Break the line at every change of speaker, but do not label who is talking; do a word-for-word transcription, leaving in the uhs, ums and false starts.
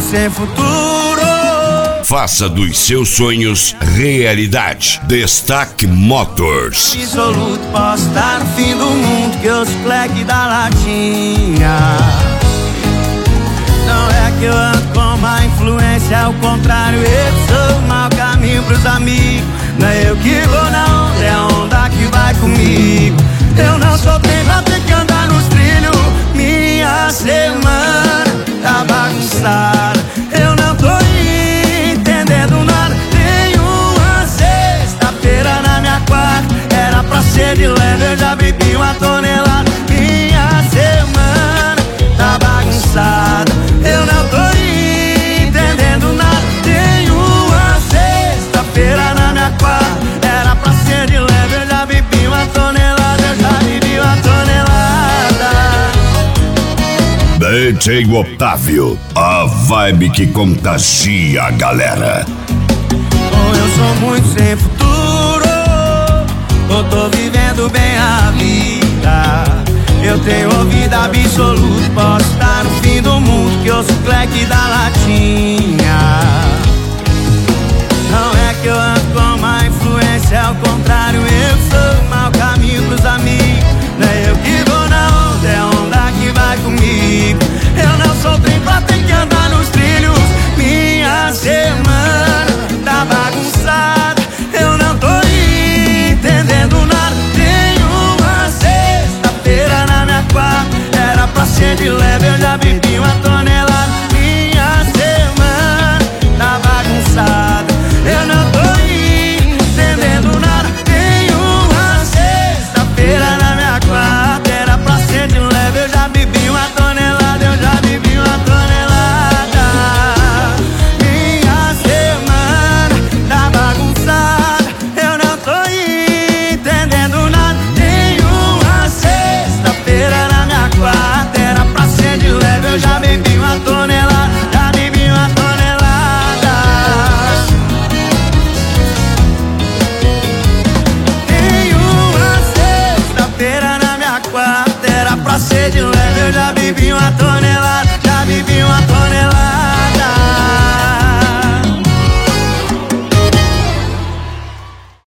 sem futuro.
Faça dos seus sonhos realidade. Destaque Motors.
Absoluto, posso estar no fim do mundo, que eu sou cleque da latinha. Não é que eu ando com má influência, ao contrário, eu sou o mau caminho pros amigos. Não é eu que vou na onda, é a onda que vai comigo. Eu não sou trem pra ter que andar nos trilhos. Minha semana tá bagunçada, eu não tô entendendo nada. Tem uma sexta-feira na minha quarta, era pra ser de leve, eu já bebi uma tonelada. Minha semana tá bagunçada, eu não tô entendendo nada. Tem uma sexta-feira na minha quarta, era pra ser de leve, eu já bebi uma tonelada, eu já bebi uma tonelada.
D J Otávio, a vibe que contagia a galera.
Ou eu sou muito sem futuro, ou tô vivendo bem a vida. Eu tenho ouvido absoluto, posso estar no fim do mundo, que eu sou cleque da latinha. Não é que eu ando com má influência, ao contrário, eu sou o mau caminho pros amigos. Não é eu que vou na onda, é a onda que vai comigo. Eu não sou trem pra ter que andar nos trilhos. Minha semana tá bagunçada, eu não tô entendendo nada. Tem uma sexta-feira na minha quarta, era pra ser de leve, eu já bebi uma tonelada. Minha semana tá bagunçada, eu não tô entendendo nada. Tem uma sexta-feira na minha quarta, era pra ser de leve, eu já bebi uma tonelada, eu já bebi uma tonelada. Minha semana tá bagunçada, eu não tô entendendo nada. Tem uma sexta-feira na minha quarta, era pra ser de leve, eu já bebi uma tonelada, já bebi uma tonelada. Tem uma sexta-feira na minha quarta, era pra ser de leve, eu já bebi uma tonelada, já bebi uma tonelada.